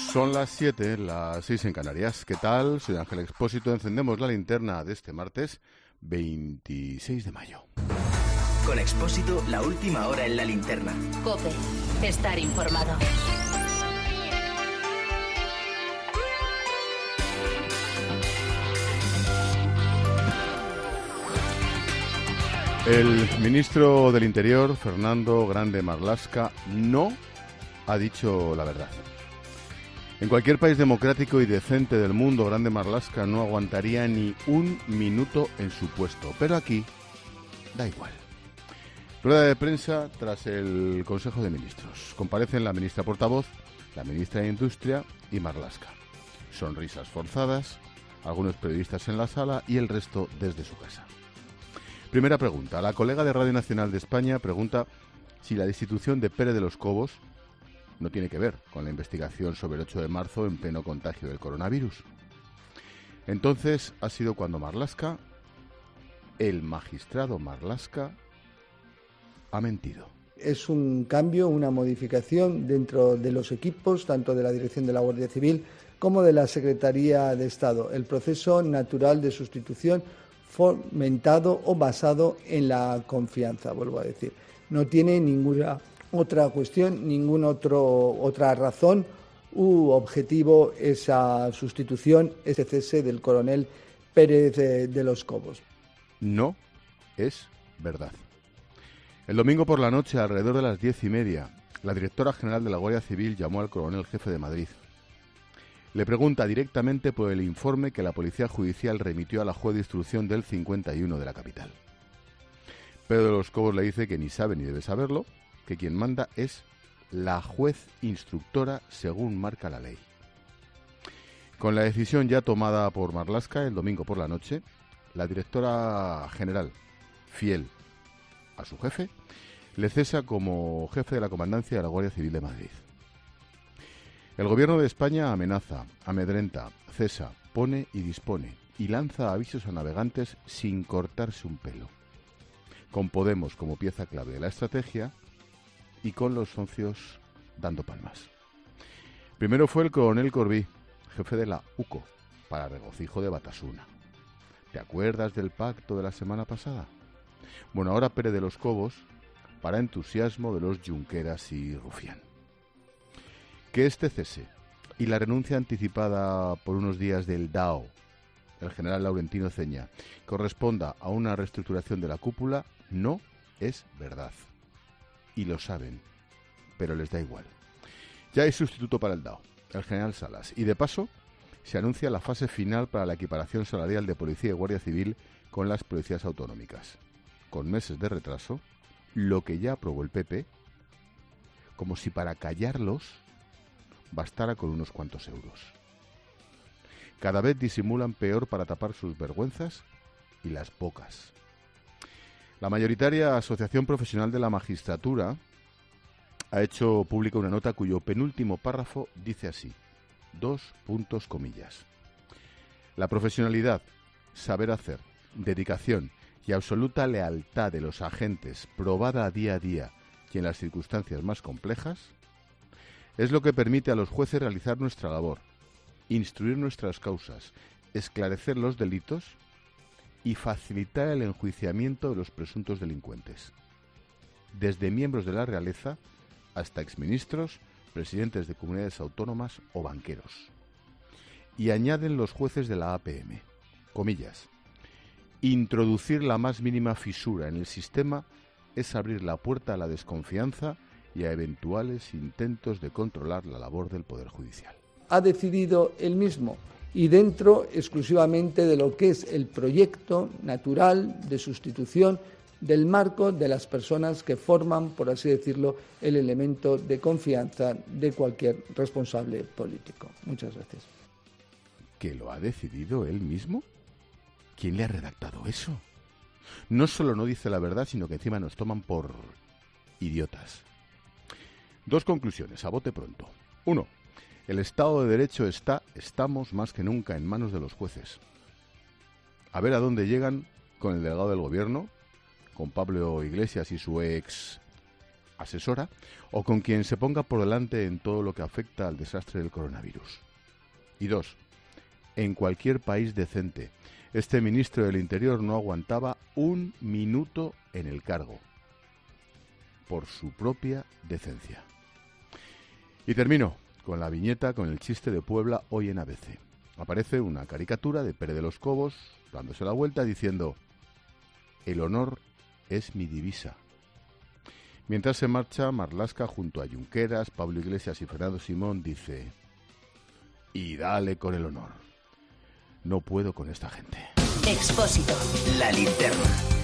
Son las 7, las 6 en Canarias. ¿Qué tal? Soy Ángel Expósito. Encendemos la linterna de este martes 26 de mayo. Con Expósito, la última hora en la linterna. COPE. Estar informado. El ministro del Interior, Fernando Grande Marlaska, no ha dicho la verdad. En cualquier país democrático y decente del mundo, Grande Marlaska no aguantaría ni un minuto en su puesto. Pero aquí da igual. Rueda de prensa tras el Consejo de Ministros. Comparecen la ministra portavoz, la ministra de Industria y Marlaska. Sonrisas forzadas, algunos periodistas en la sala y el resto desde su casa. Primera pregunta. La colega de Radio Nacional de España pregunta si la destitución de Pérez de los Cobos no tiene que ver con la investigación sobre el 8 de marzo en pleno contagio del coronavirus. Entonces ha sido cuando Marlaska, el magistrado Marlaska, ha mentido. Es un cambio, una modificación dentro de los equipos, tanto de la Dirección de la Guardia Civil como de la Secretaría de Estado. El proceso natural de sustitución fomentado o basado en la confianza, vuelvo a decir. No tiene ninguna otra cuestión, ninguna otra razón u objetivo esa sustitución, ese cese del coronel Pérez de los Cobos. No es verdad. El domingo por la noche, alrededor de las 10:30, la directora general de la Guardia Civil llamó al coronel jefe de Madrid. Le pregunta directamente por el informe que la Policía Judicial remitió a la juez de instrucción del 51 de la capital. Pedro de los Cobos le dice que ni sabe ni debe saberlo, que quien manda es la juez instructora según marca la ley. Con la decisión ya tomada por Marlaska el domingo por la noche, la directora general, fiel a su jefe, le cesa como jefe de la Comandancia de la Guardia Civil de Madrid. El gobierno de España amenaza, amedrenta, cesa, pone y dispone y lanza avisos a navegantes sin cortarse un pelo, con Podemos como pieza clave de la estrategia y con los socios dando palmas. Primero fue el coronel Corbí, jefe de la UCO, para regocijo de Batasuna. ¿Te acuerdas del pacto de la semana pasada? Bueno, ahora Pérez de los Cobos, para entusiasmo de los Junqueras y Rufián. Que este cese y la renuncia anticipada por unos días del DAO, el general Laurentino Ceña, corresponda a una reestructuración de la cúpula, no es verdad. Y lo saben, pero les da igual. Ya hay sustituto para el DAO, el general Salas, y de paso se anuncia la fase final para la equiparación salarial de policía y guardia civil con las policías autonómicas, con meses de retraso, lo que ya aprobó el PP, como si para callarlos bastara con unos cuantos euros. Cada vez disimulan peor para tapar sus vergüenzas y las pocas. La mayoritaria Asociación Profesional de la Magistratura ha hecho pública una nota cuyo penúltimo párrafo dice así, : la profesionalidad, saber hacer, dedicación y absoluta lealtad de los agentes, probada día a día y en las circunstancias más complejas, es lo que permite a los jueces realizar nuestra labor, instruir nuestras causas, esclarecer los delitos y facilitar el enjuiciamiento de los presuntos delincuentes, desde miembros de la realeza hasta exministros, presidentes de comunidades autónomas o banqueros. Y añaden los jueces de la APM, comillas, introducir la más mínima fisura en el sistema es abrir la puerta a la desconfianza y a eventuales intentos de controlar la labor del Poder Judicial. Ha decidido él mismo y dentro exclusivamente de lo que es el proyecto natural de sustitución del marco de las personas que forman, por así decirlo, el elemento de confianza de cualquier responsable político. Muchas gracias. ¿Que lo ha decidido él mismo? ¿Quién le ha redactado eso? No solo no dice la verdad, sino que encima nos toman por idiotas. Dos conclusiones, a bote pronto. 1. El Estado de Derecho estamos más que nunca en manos de los jueces. A ver a dónde llegan con el delegado del Gobierno, con Pablo Iglesias y su ex asesora o con quien se ponga por delante en todo lo que afecta al desastre del coronavirus. Y 2. En cualquier país decente, este ministro del Interior no aguantaba un minuto en el cargo, por su propia decencia. Y termino con la viñeta, con el chiste de Puebla hoy en ABC. Aparece una caricatura de Pere de los Cobos dándose la vuelta diciendo: el honor es mi divisa. Mientras se marcha, Marlaska junto a Junqueras, Pablo Iglesias y Fernando Simón dice: y dale con el honor. No puedo con esta gente. Expósito, la linterna.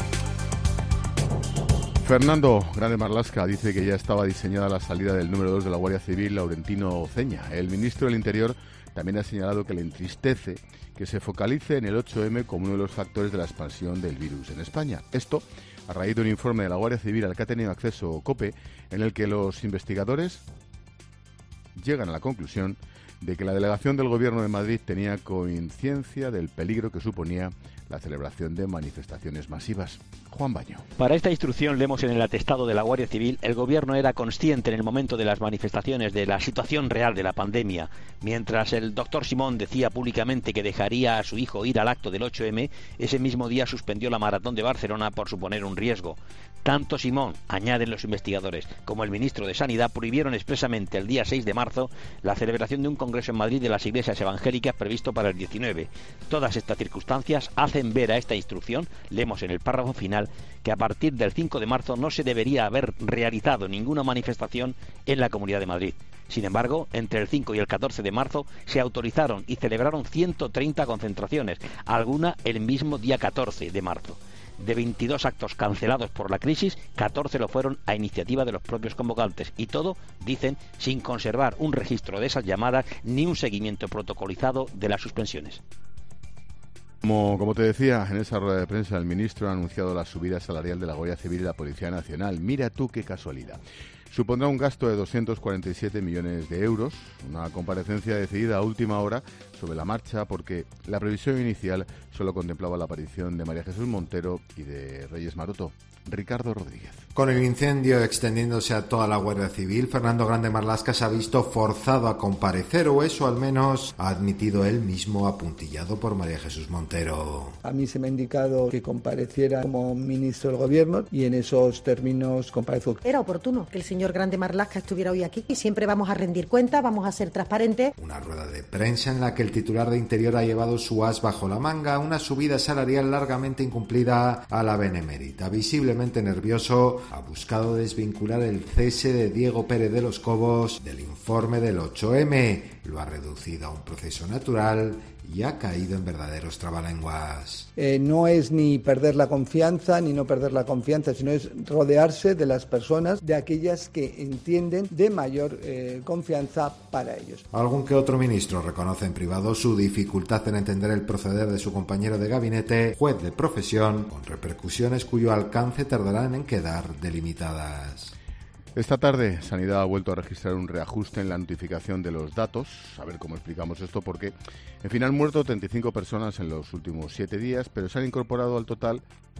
Fernando Grande Marlaska dice que ya estaba diseñada la salida del número 2 de la Guardia Civil, Laurentino Oceña. El ministro del Interior también ha señalado que le entristece que se focalice en el 8M como uno de los factores de la expansión del virus en España. Esto a raíz de un informe de la Guardia Civil al que ha tenido acceso COPE, en el que los investigadores llegan a la conclusión de que la delegación del Gobierno de Madrid tenía conciencia del peligro que suponía la celebración de manifestaciones masivas. Juan Baño. Para esta instrucción leemos en el atestado de la Guardia Civil: el Gobierno era consciente en el momento de las manifestaciones de la situación real de la pandemia. Mientras el doctor Simón decía públicamente que dejaría a su hijo ir al acto del 8M, ese mismo día suspendió la maratón de Barcelona por suponer un riesgo. Tanto Simón, añaden los investigadores, como el ministro de Sanidad prohibieron expresamente el día 6 de marzo la celebración de un congreso en Madrid de las iglesias evangélicas previsto para el 19. Todas estas circunstancias hacen ver a esta instrucción, leemos en el párrafo final, que a partir del 5 de marzo no se debería haber realizado ninguna manifestación en la Comunidad de Madrid. Sin embargo, entre el 5 y el 14 de marzo se autorizaron y celebraron 130 concentraciones, alguna el mismo día 14 de marzo. De 22 actos cancelados por la crisis, 14 lo fueron a iniciativa de los propios convocantes, y todo, dicen, sin conservar un registro de esas llamadas ni un seguimiento protocolizado de las suspensiones. Como te decía, en esa rueda de prensa el ministro ha anunciado la subida salarial de la Guardia Civil y la Policía Nacional. Mira tú qué casualidad. Supondrá un gasto de 247 millones de euros, una comparecencia decidida a última hora sobre la marcha porque la previsión inicial solo contemplaba la aparición de María Jesús Montero y de Reyes Maroto. Ricardo Rodríguez. Con el incendio extendiéndose a toda la Guardia Civil, Fernando Grande Marlaska se ha visto forzado a comparecer, o eso al menos ha admitido él mismo, apuntillado por María Jesús Montero. A mí se me ha indicado que compareciera como ministro del Gobierno y en esos términos comparezco. Era oportuno que el señor Grande Marlaska estuviera hoy aquí y siempre vamos a rendir cuenta, vamos a ser transparentes. Una rueda de prensa en la que el titular de Interior ha llevado su as bajo la manga, una subida salarial largamente incumplida a la benemérita. Visiblemente nervioso, ha buscado desvincular el cese de Diego Pérez de los Cobos del informe del 8M. Lo ha reducido a un proceso natural y ha caído en verdaderos trabalenguas. No es ni perder la confianza ni no perder la confianza, sino es rodearse de las personas, de aquellas que entienden de mayor confianza para ellos. Algún que otro ministro reconoce en privado su dificultad en entender el proceder de su compañero de gabinete, juez de profesión, con repercusiones cuyo alcance tardarán en quedar delimitadas. Esta tarde, Sanidad ha vuelto a registrar un reajuste en la notificación de los datos. A ver cómo explicamos esto, porque, en fin, han muerto 35 personas en los últimos 7 días, pero se han incorporado al total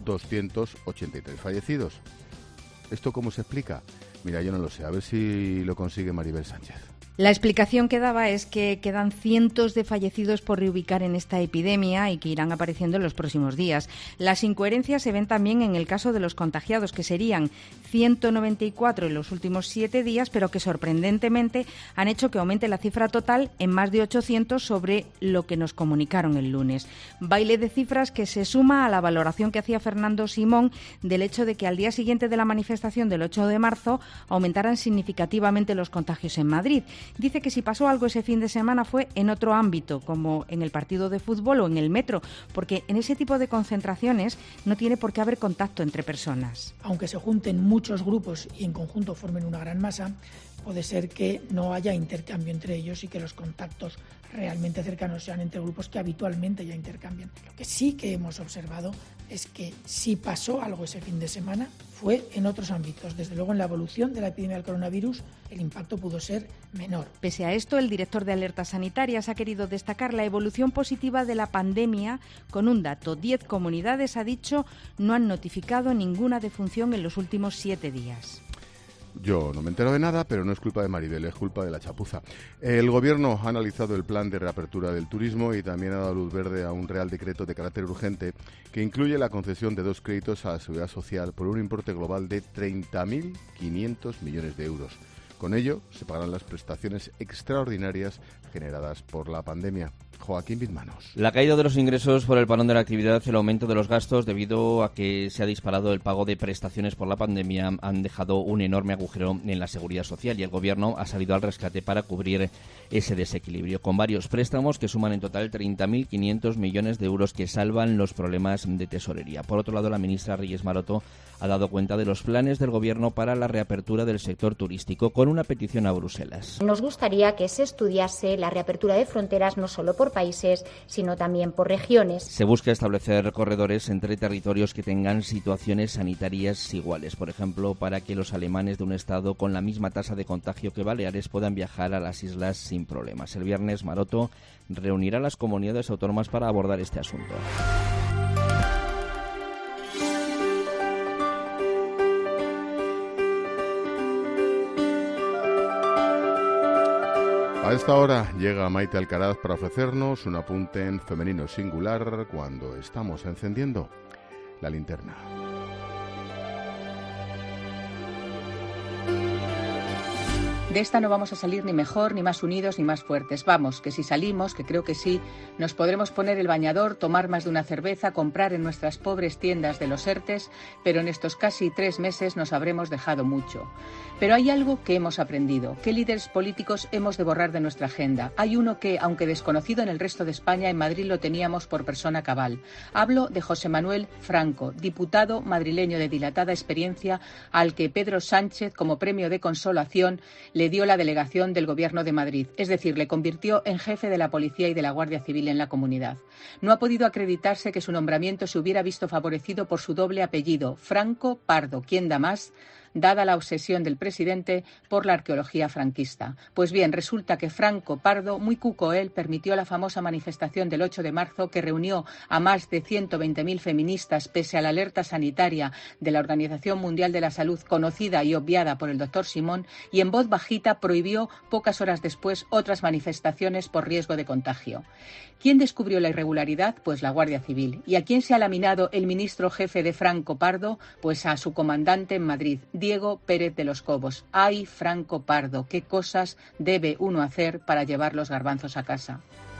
283 fallecidos. ¿Esto cómo se explica? Mira, yo no lo sé. A ver si lo consigue Maribel Sánchez. La explicación que daba es que quedan cientos de fallecidos por reubicar en esta epidemia y que irán apareciendo en los próximos días. Las incoherencias se ven también en el caso de los contagiados, que serían 194 en los últimos 7 días, pero que sorprendentemente han hecho que aumente la cifra total en más de 800 sobre lo que nos comunicaron el lunes. Baile de cifras que se suma a la valoración que hacía Fernando Simón del hecho de que al día siguiente de la manifestación del 8 de marzo aumentaran significativamente los contagios en Madrid. Dice que si pasó algo ese fin de semana fue en otro ámbito, como en el partido de fútbol o en el metro, porque en ese tipo de concentraciones no tiene por qué haber contacto entre personas. Aunque se junten muchos grupos y en conjunto formen una gran masa, puede ser que no haya intercambio entre ellos y que los contactos realmente cercanos sean entre grupos que habitualmente ya intercambian. Lo que sí que hemos observado es que si pasó algo ese fin de semana fue en otros ámbitos. Desde luego, en la evolución de la epidemia del coronavirus, el impacto pudo ser menor. Pese a esto, el director de Alertas Sanitarias ha querido destacar la evolución positiva de la pandemia con un dato. 10 comunidades, ha dicho, no han notificado ninguna defunción en los últimos 7 días. Yo no me entero de nada, pero no es culpa de Maribel, es culpa de la chapuza. El Gobierno ha analizado el plan de reapertura del turismo y también ha dado luz verde a un Real Decreto de carácter urgente que incluye la concesión de 2 créditos a la Seguridad Social por un importe global de 30.500 millones de euros. Con ello se pagarán las prestaciones extraordinarias generadas por la pandemia. Joaquín Bizmanos. La caída de los ingresos por el parón de la actividad, el aumento de los gastos debido a que se ha disparado el pago de prestaciones por la pandemia han dejado un enorme agujero en la seguridad social y el Gobierno ha salido al rescate para cubrir ese desequilibrio, con varios préstamos que suman en total 30.500 millones de euros que salvan los problemas de tesorería. Por otro lado, la ministra Reyes Maroto ha dado cuenta de los planes del Gobierno para la reapertura del sector turístico con una petición a Bruselas. Nos gustaría que se estudiase la reapertura de fronteras no solo por países, sino también por regiones. Se busca establecer corredores entre territorios que tengan situaciones sanitarias iguales, por ejemplo, para que los alemanes de un estado con la misma tasa de contagio que Baleares puedan viajar a las islas sin problemas. El viernes, Maroto reunirá a las comunidades autónomas para abordar este asunto. A esta hora llega Maite Alcaraz para ofrecernos un apunte en femenino singular cuando estamos encendiendo la linterna. De esta no vamos a salir ni mejor, ni más unidos, ni más fuertes. Vamos, que si salimos, que creo que sí, nos podremos poner el bañador, tomar más de una cerveza, comprar en nuestras pobres tiendas de los ERTES, pero en estos casi 3 meses nos habremos dejado mucho. Pero hay algo que hemos aprendido. ¿Qué líderes políticos hemos de borrar de nuestra agenda? Hay uno que, aunque desconocido en el resto de España, en Madrid lo teníamos por persona cabal. Hablo de José Manuel Franco, diputado madrileño de dilatada experiencia, al que Pedro Sánchez, como premio de consolación, le dio la delegación del Gobierno de Madrid, es decir, le convirtió en jefe de la Policía y de la Guardia Civil en la comunidad. No ha podido acreditarse que su nombramiento se hubiera visto favorecido por su doble apellido, Franco Pardo. ¿Quién da más?, dada la obsesión del presidente por la arqueología franquista. Pues bien, resulta que Franco Pardo, muy cuco él, permitió la famosa manifestación del 8 de marzo que reunió a más de 120.000 feministas pese a la alerta sanitaria de la Organización Mundial de la Salud, conocida y obviada por el doctor Simón, y en voz bajita prohibió pocas horas después otras manifestaciones por riesgo de contagio. ¿Quién descubrió la irregularidad? Pues la Guardia Civil. ¿Y a quién se ha laminado el ministro jefe de Franco Pardo? Pues a su comandante en Madrid, Diego Pérez de los Cobos. ¡Ay, Franco Pardo! ¿Qué cosas debe uno hacer para llevar los garbanzos a casa?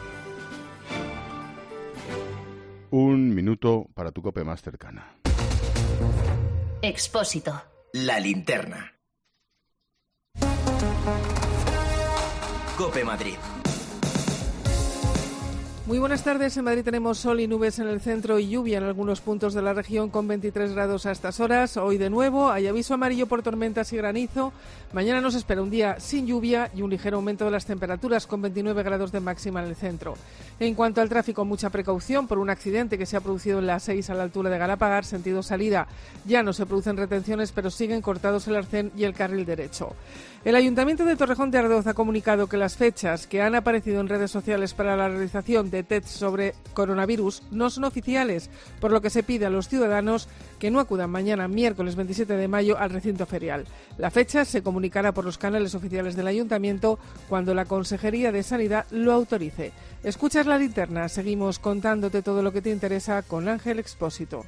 1 minuto para tu COPE más cercana. Expósito. La linterna. COPE Madrid. Muy buenas tardes. En Madrid tenemos sol y nubes en el centro y lluvia en algunos puntos de la región con 23 grados a estas horas. Hoy de nuevo hay aviso amarillo por tormentas y granizo. Mañana nos espera un día sin lluvia y un ligero aumento de las temperaturas con 29 grados de máxima en el centro. En cuanto al tráfico, mucha precaución por un accidente que se ha producido en la 6 a la altura de Galapagar, sentido salida. Ya no se producen retenciones, pero siguen cortados el arcén y el carril derecho. El Ayuntamiento de Torrejón de Ardoz ha comunicado que las fechas que han aparecido en redes sociales para la realización de tests sobre coronavirus no son oficiales, por lo que se pide a los ciudadanos que no acudan mañana, miércoles 27 de mayo, al recinto ferial. La fecha se comunicará por los canales oficiales del Ayuntamiento cuando la Consejería de Sanidad lo autorice. Escuchas la linterna, seguimos contándote todo lo que te interesa con Ángel Expósito.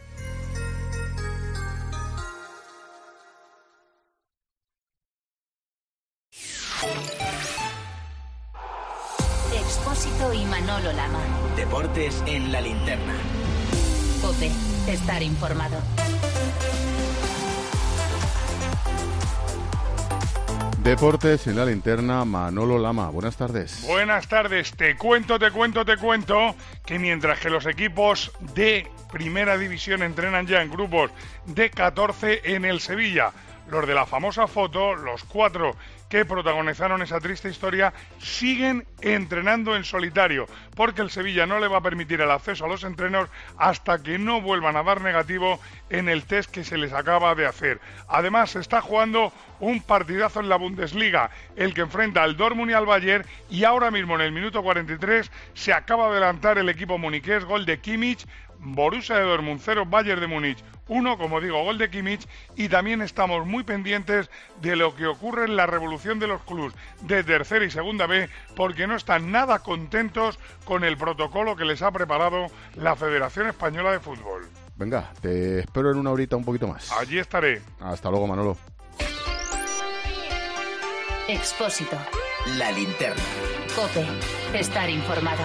Expósito y Manolo Lama. Deportes en la linterna. COPE. Estar informado. Deportes en la linterna, Manolo Lama. Buenas tardes. Buenas tardes. Te cuento que mientras que los equipos de Primera División entrenan ya en grupos de 14 en el Sevilla, los de la famosa foto, los 4 que protagonizaron esa triste historia, siguen entrenando en solitario, porque el Sevilla no le va a permitir el acceso a los entrenos hasta que no vuelvan a dar negativo en el test que se les acaba de hacer. Además, se está jugando un partidazo en la Bundesliga, el que enfrenta al Dortmund y al Bayern, y ahora mismo en el minuto 43 se acaba de adelantar el equipo muniqués, gol de Kimmich. Borussia de Dortmund 0, Bayern de Múnich Uno, como digo, gol de Kimmich, y también estamos muy pendientes de lo que ocurre en la revolución de los clubes de tercera y segunda B, porque no están nada contentos con el protocolo que les ha preparado la Federación Española de Fútbol. Venga, te espero en una horita un poquito más. Allí estaré. Hasta luego, Manolo. Expósito. La linterna. COPE. Estar informado.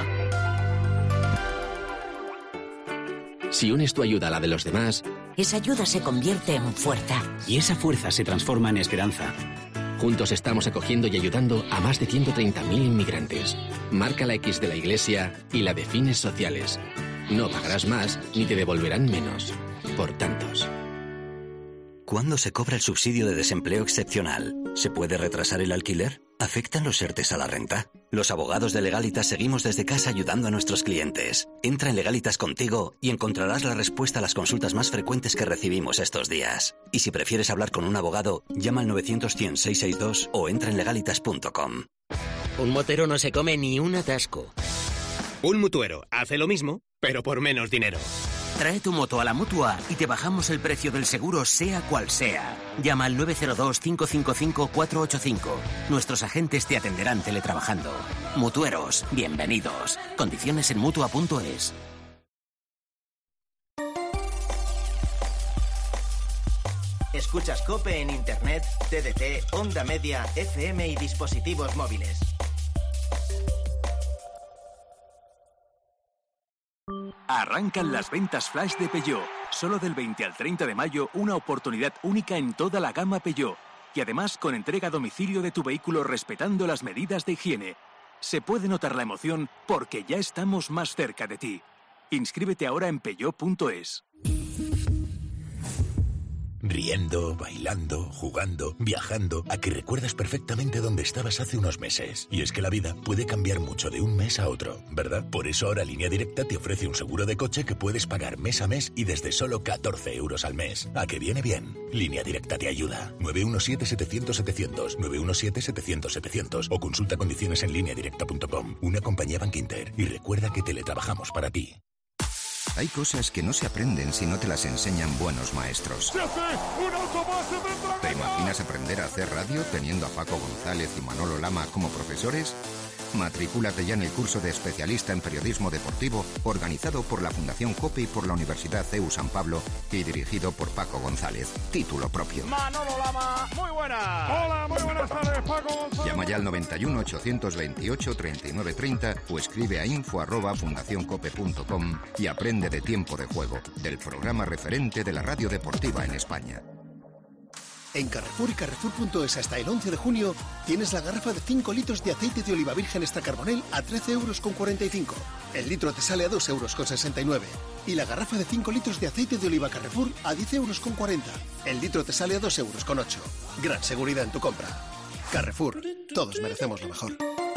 Si unes tu ayuda a la de los demás, esa ayuda se convierte en fuerza. Y esa fuerza se transforma en esperanza. Juntos estamos acogiendo y ayudando a más de 130.000 inmigrantes. Marca la X de la Iglesia y la de fines sociales. No pagarás más ni te devolverán menos. Por tantos. ¿Cuándo se cobra el subsidio de desempleo excepcional? ¿Se puede retrasar el alquiler? ¿Afectan los ERTEs a la renta? Los abogados de Legalitas seguimos desde casa ayudando a nuestros clientes. Entra en Legalitas Contigo y encontrarás la respuesta a las consultas más frecuentes que recibimos estos días. Y si prefieres hablar con un abogado, llama al 900-100-662 o entra en legalitas.com. Un motero no se come ni un atasco. Un mutuero hace lo mismo, pero por menos dinero. Trae tu moto a la Mutua y te bajamos el precio del seguro sea cual sea. Llama al 902-555-485. Nuestros agentes te atenderán teletrabajando. Mutueros, bienvenidos. Condiciones en Mutua.es. Escuchas COPE en Internet, TDT, Onda Media, FM y dispositivos móviles. Arrancan las ventas flash de Peugeot. Solo del 20 al 30 de mayo, una oportunidad única en toda la gama Peugeot. Y además con entrega a domicilio de tu vehículo respetando las medidas de higiene. Se puede notar la emoción porque ya estamos más cerca de ti. Inscríbete ahora en peugeot.es. Riendo, bailando, jugando, viajando, a que recuerdas perfectamente dónde estabas hace unos meses. Y es que la vida puede cambiar mucho de un mes a otro, ¿verdad? Por eso ahora Línea Directa te ofrece un seguro de coche que puedes pagar mes a mes y desde solo 14 euros al mes. ¿A que viene bien? Línea Directa te ayuda. 917-700-700, 917-700-700 o consulta condiciones en lineadirecta.com. Una compañía Bankinter. Y recuerda que teletrabajamos para ti. Hay cosas que no se aprenden si no te las enseñan buenos maestros. ¿Te imaginas aprender a hacer radio teniendo a Paco González y Manolo Lama como profesores? Matricúlate ya en el curso de especialista en periodismo deportivo organizado por la Fundación COPE y por la Universidad CEU San Pablo y dirigido por Paco González. Título propio. Manolo Lama, muy buenas. Hola, muy buenas tardes, Paco González. Llama ya al 91 828 3930 o escribe a info@fundacioncope.com y aprende de Tiempo de Juego, del programa referente de la radio deportiva en España. En Carrefour y Carrefour.es hasta el 11 de junio tienes la garrafa de 5 litros de aceite de oliva virgen extra carbonel a 13,45 €. El litro te sale a 2,69 €. Y la garrafa de 5 litros de aceite de oliva Carrefour a 10,40 €. El litro te sale a 2,08 €. Gran seguridad en tu compra. Carrefour. Todos merecemos lo mejor.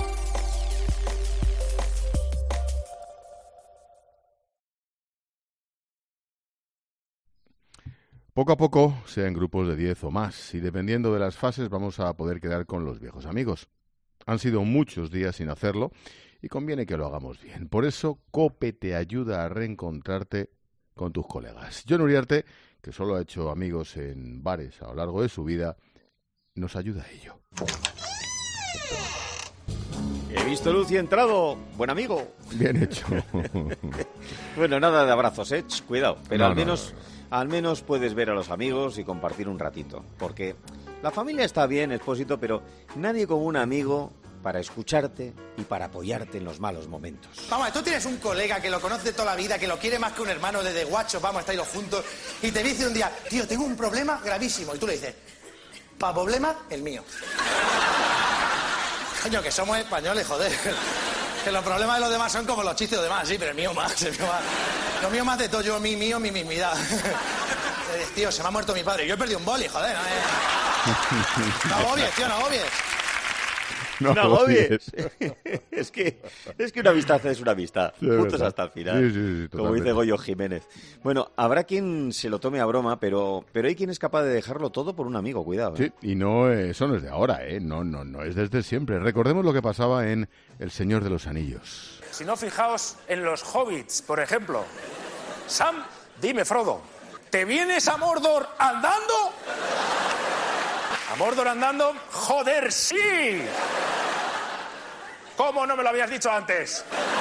Poco a poco, sea en grupos de 10 o más, y dependiendo de las fases vamos a poder quedar con los viejos amigos. Han sido muchos días sin hacerlo y conviene que lo hagamos bien. Por eso, COPE te ayuda a reencontrarte con tus colegas. Jon Uriarte, que solo ha hecho amigos en bares a lo largo de su vida, nos ayuda a ello. He visto luz y he entrado. Buen amigo. Bien hecho. Bueno, nada de abrazos, cuidado. Pero No, al menos puedes ver a los amigos y compartir un ratito. Porque la familia está bien, Expósito, pero nadie como un amigo para escucharte y para apoyarte en los malos momentos. Vamos, tú tienes un colega que lo conoce toda la vida, que lo quiere más que un hermano desde guachos, vamos, estáis los juntos, y te dice un día, tío, tengo un problema gravísimo. Y tú le dices, ¿pa' problema? El mío. Coño, que somos españoles, joder. Que los problemas de los demás son como los chistes de los demás, sí, pero el mío más. Lo mío más de todo, yo, mi mismidad. Tío, se me ha muerto mi padre. Yo he perdido un boli, joder. No agobies, tío, no agobies. No agobies. es que una amistad es una amistad. Sí, juntos hasta el final. Sí, como dice Goyo Jiménez. Bueno, habrá quien se lo tome a broma, pero hay quien es capaz de dejarlo todo por un amigo, cuidado. Sí, y no, eso no es de ahora, no es desde siempre. Recordemos lo que pasaba en El Señor de los Anillos. Si no, fijaos en los hobbits, por ejemplo. Sam, dime, Frodo, ¿Te vienes a Mordor andando? ¿A Mordor andando? ¡Joder, sí! ¿Cómo no me lo habías dicho antes?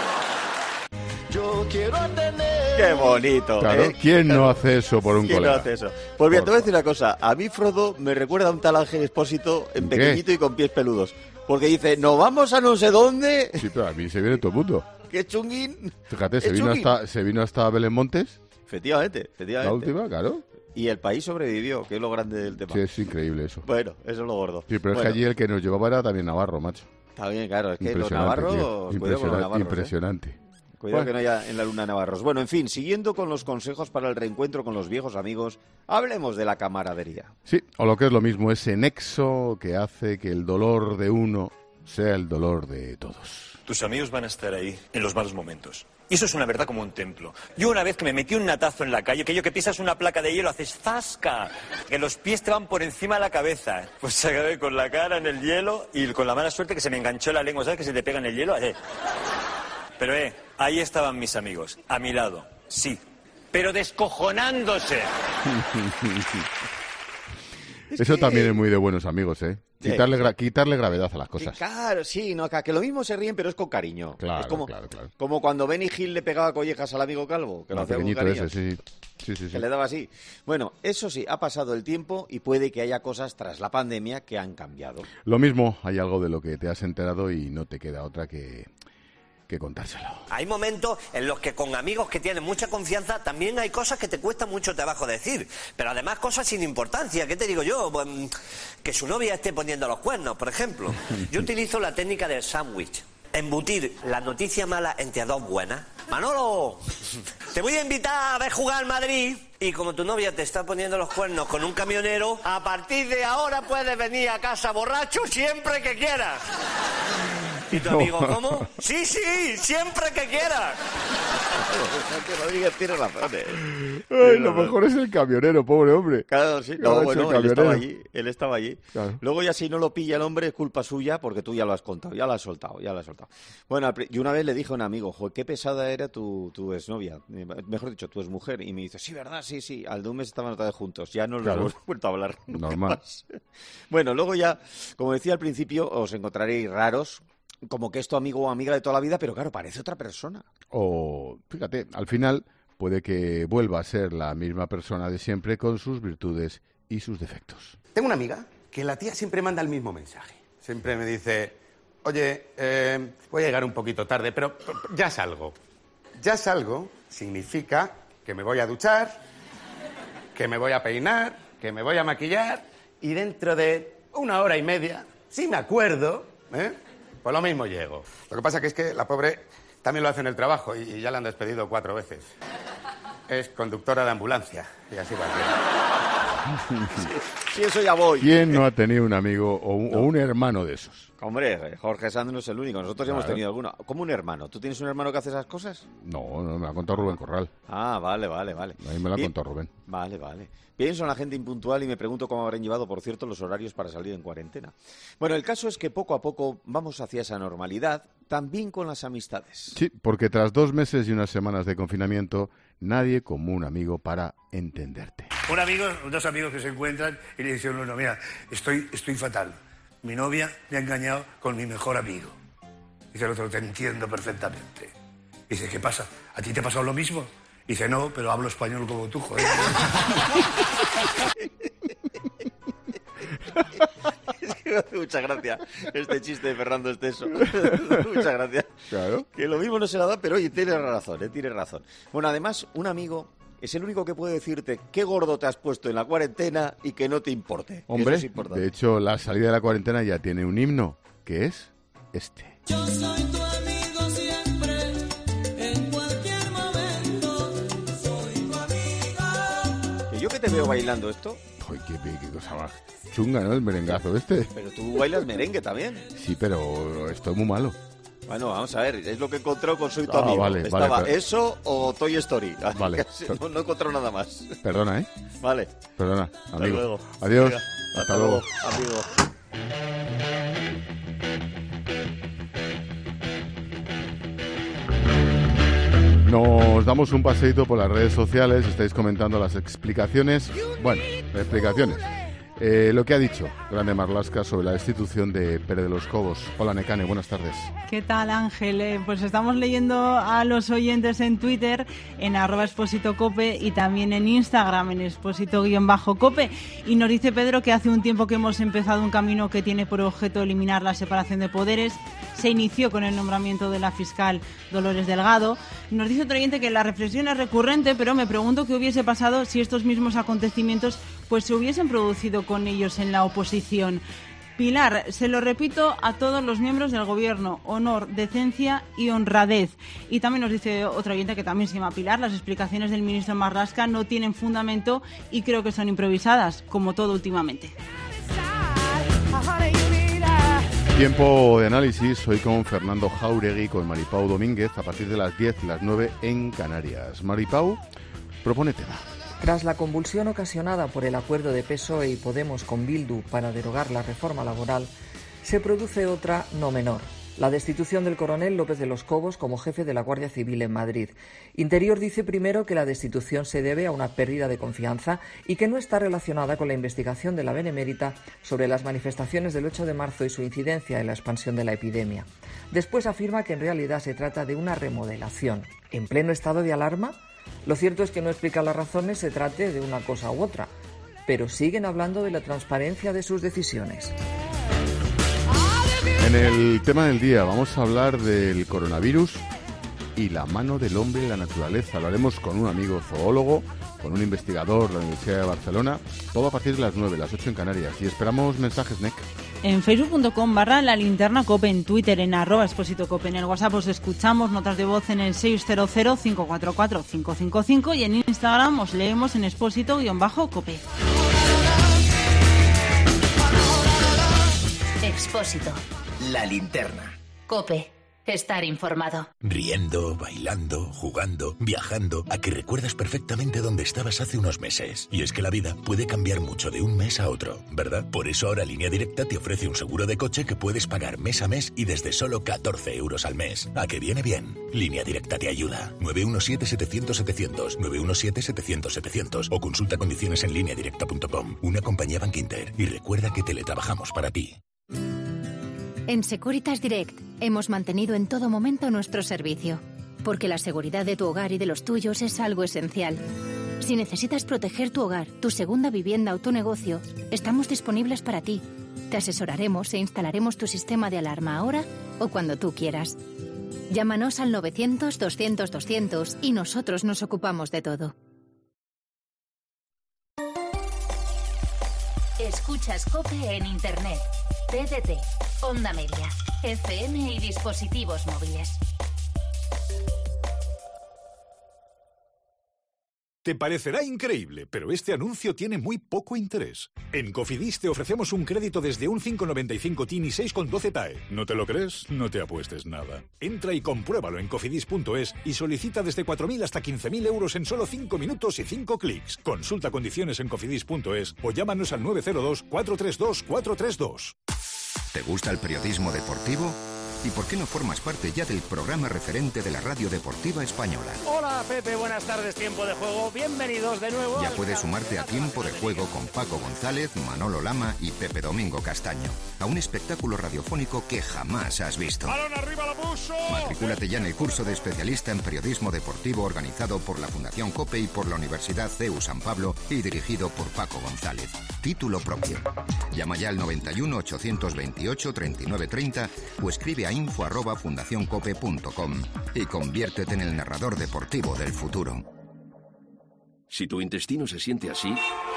Yo quiero tener... ¡Qué bonito! Claro, ¿quién no hace eso por un ¿Quién colega? no hace eso? Pues bien, te voy a decir una cosa. A mí Frodo me recuerda a un tal Ángel Expósito en pequeñito y con pies peludos. Porque dice, nos vamos a no sé dónde... Sí, pero a mí se viene todo el mundo. ¡Qué chunguín! Fíjate, se vino hasta Belén Montes. Efectivamente. La última, claro. Y el país sobrevivió, que es lo grande del tema. Sí, es increíble eso. Bueno, eso es lo gordo. Sí, pero es que allí el que nos llevaba era también Navarro, macho. Está bien, claro. Es que los navarros... Cuidado con los navarros, impresionante. Cuidado que no haya en la luna navarros. Bueno, en fin, siguiendo con los consejos para el reencuentro con los viejos amigos, hablemos de la camaradería. Sí, o lo que es lo mismo, ese nexo que hace que el dolor de uno sea el dolor de todos. Tus amigos van a estar ahí en los malos momentos. Y eso es una verdad como un templo. Yo una vez que me metí un natazo en la calle, aquello que pisas una placa de hielo, haces zasca, que los pies te van por encima de la cabeza. Pues acabé con la cara en el hielo y con la mala suerte que se me enganchó la lengua, ¿sabes? Que se te pega en el hielo. Pero ahí estaban mis amigos, a mi lado, sí, pero descojonándose. Eso también es muy de buenos amigos, ¿eh? Quitarle gravedad a las cosas. Claro, sí, no, que lo mismo se ríen, pero es con cariño. Claro, es como, claro. Como cuando Benny Hill le pegaba collejas al amigo calvo, que lo hacía con cariño. Ese, sí. Que le daba así. Bueno, eso sí, ha pasado el tiempo y puede que haya cosas tras la pandemia que han cambiado. Lo mismo, hay algo de lo que te has enterado y no te queda otra que contárselo. Hay momentos en los que con amigos que tienen mucha confianza también hay cosas que te cuesta mucho trabajo decir, pero además cosas sin importancia. ¿Qué te digo yo? Pues, que su novia esté poniendo los cuernos, por ejemplo. Yo utilizo la técnica del sándwich. Embutir la noticia mala entre dos buenas. Manolo, te voy a invitar a ver jugar al Madrid y como tu novia te está poniendo los cuernos con un camionero, a partir de ahora puedes venir a casa borracho siempre que quieras. ¿Y tu amigo cómo? Sí, siempre que quieras. Santi Rodríguez tiene razón. Ay, lo mejor es el camionero, pobre hombre. Claro, sí. No, bueno, él estaba allí. Claro. Luego ya si no lo pilla el hombre es culpa suya porque tú ya lo has contado, ya lo has soltado. Bueno, yo una vez le dije a un amigo, joder, qué pesada era tu exnovia, mejor dicho, tu exmujer. Y me dice, sí, ¿verdad? Sí. Al de un mes estaban otra vez juntos. Ya no lo hemos vuelto a hablar. Normal. Bueno, luego ya, como decía al principio, os encontraréis raros. Como que es tu amigo o amiga de toda la vida, pero claro, parece otra persona. O, fíjate, al final puede que vuelva a ser la misma persona de siempre con sus virtudes y sus defectos. Tengo una amiga que la tía siempre manda el mismo mensaje. Siempre me dice, oye, voy a llegar un poquito tarde, pero ya salgo. Ya salgo significa que me voy a duchar, que me voy a peinar, que me voy a maquillar y dentro de 1 hora y media, si me acuerdo, pues lo mismo llego. Lo que pasa que es que la pobre también lo hace en el trabajo y ya la han despedido 4 veces. Es conductora de ambulancia y así va. Sí, eso ya voy. ¿Quién no ha tenido un amigo o un hermano de esos? Hombre, Jorge Sanz no es el único. Nosotros ya hemos tenido alguno. ¿Cómo un hermano? ¿Tú tienes un hermano que hace esas cosas? No, me lo ha contado Rubén Corral. Ah, vale. A mí me lo ha contado Rubén. Vale. Pienso en la gente impuntual y me pregunto cómo habrán llevado, por cierto, los horarios para salir en cuarentena. Bueno, el caso es que poco a poco vamos hacia esa normalidad, también con las amistades. Sí, porque tras 2 meses y unas semanas de confinamiento, nadie como un amigo para entenderte. Dos amigos que se encuentran y le dicen uno, mira, estoy fatal. Mi novia me ha engañado con mi mejor amigo. Dice el otro, te entiendo perfectamente. Dice, ¿qué pasa? ¿A ti te ha pasado lo mismo? Dice, no, pero hablo español como tú, joder. Me hace mucha gracia este chiste de Fernando Esteso. Muchas gracias. Claro. Que lo mismo no se la da, pero oye, tienes razón. Bueno, además, un amigo es el único que puede decirte qué gordo te has puesto en la cuarentena y que no te importe. Hombre, eso es importante. De hecho, la salida de la cuarentena ya tiene un himno, que es este. Yo soy tu amigo siempre, en cualquier momento, soy tu amigo. Que yo que te veo bailando esto... Uy, qué cosa más chunga, ¿no? El merengazo este. Pero tú bailas merengue también. Sí, pero estoy muy malo. Bueno, vamos a ver, es lo que he encontrado con Soy tu amigo. Vale, Estaba pero... eso o Toy Story. Vale. No he encontrado nada más. Perdona, ¿eh? Vale. Perdona, amigo. Hasta luego. Adiós. Venga, hasta luego. Amigo. No Nos damos un paseíto por las redes sociales, estáis comentando las explicaciones, lo que ha dicho Grande Marlaska sobre la destitución de Pere de los Cobos. Hola Nekane, buenas tardes. ¿Qué tal, Ángel? Pues estamos leyendo a los oyentes en Twitter, en @expositocope y también en Instagram, en exposito_cope. Y nos dice Pedro que hace un tiempo que hemos empezado un camino que tiene por objeto eliminar la separación de poderes. Se inició con el nombramiento de la fiscal Dolores Delgado. Nos dice otro oyente que la reflexión es recurrente, pero me pregunto qué hubiese pasado si estos mismos acontecimientos pues se hubiesen producido con ellos en la oposición. Pilar, se lo repito a todos los miembros del Gobierno, honor, decencia y honradez. Y también nos dice otro oyente que también se llama Pilar, las explicaciones del ministro Marlaska no tienen fundamento y creo que son improvisadas, como todo últimamente. Tiempo de análisis, hoy con Fernando Jáuregui, con Maripau Domínguez, a partir de las 10 y las 9 en Canarias. Maripau, propone tema. Tras la convulsión ocasionada por el acuerdo de PSOE y Podemos con Bildu para derogar la reforma laboral, se produce otra no menor: la destitución del coronel López de los Cobos como jefe de la Guardia Civil en Madrid. Interior dice primero que la destitución se debe a una pérdida de confianza y que no está relacionada con la investigación de la Benemérita sobre las manifestaciones del 8 de marzo y su incidencia en la expansión de la epidemia. Después afirma que en realidad se trata de una remodelación. ¿En pleno estado de alarma? Lo cierto es que no explica las razones, se trate de una cosa u otra, pero siguen hablando de la transparencia de sus decisiones. En el tema del día vamos a hablar del coronavirus y la mano del hombre en la naturaleza. Hablaremos con un amigo zoólogo, con un investigador de la Universidad de Barcelona, todo a partir de las 9, las 8 en Canarias. Y esperamos mensajes, Nek. En facebook.com/lalinternacope, en Twitter en @expositocope, en el WhatsApp os escuchamos, notas de voz en el 600-544-555 y en Instagram os leemos en expósito_cope. Expósito. La linterna. Cope. Estar informado. Riendo, bailando, jugando, viajando, a que recuerdas perfectamente dónde estabas hace unos meses. Y es que la vida puede cambiar mucho de un mes a otro, ¿verdad? Por eso ahora Línea Directa te ofrece un seguro de coche que puedes pagar mes a mes y desde solo 14 euros al mes. ¿A que viene bien? Línea Directa te ayuda. 917-700-700, 917-700-700 o consulta condiciones en lineadirecta.com. Una compañía Bankinter. Y recuerda que teletrabajamos para ti. En Securitas Direct hemos mantenido en todo momento nuestro servicio, porque la seguridad de tu hogar y de los tuyos es algo esencial. Si necesitas proteger tu hogar, tu segunda vivienda o tu negocio, estamos disponibles para ti. Te asesoraremos e instalaremos tu sistema de alarma ahora o cuando tú quieras. Llámanos al 900-200-200 y nosotros nos ocupamos de todo. Escuchas COPE en Internet, TDT, Onda Media, FM y dispositivos móviles. Te parecerá increíble, pero este anuncio tiene muy poco interés. En Cofidis te ofrecemos un crédito desde un 5,95 TIN y 6,12 TAE. ¿No te lo crees? No te apuestes nada. Entra y compruébalo en cofidis.es y solicita desde 4.000 hasta 15.000 euros en solo 5 minutos y 5 clics. Consulta condiciones en cofidis.es o llámanos al 902-432-432. ¿Te gusta el periodismo deportivo? ¿Y por qué no formas parte ya del programa referente de la radio deportiva española? Hola Pepe, buenas tardes, Tiempo de Juego, bienvenidos de nuevo. Ya puedes sumarte a Tiempo de Juego con Paco González, Manolo Lama y Pepe Domingo Castaño, a un espectáculo radiofónico que jamás has visto. ¡Balón arriba, la puso! Matrículate ya en el curso de especialista en periodismo deportivo organizado por la Fundación COPE y por la Universidad CEU San Pablo y dirigido por Paco González. Título propio. Llama ya al 91 828 3930 o escribe a info@fundacioncope.com y conviértete en el narrador deportivo del futuro. Si tu intestino se siente así,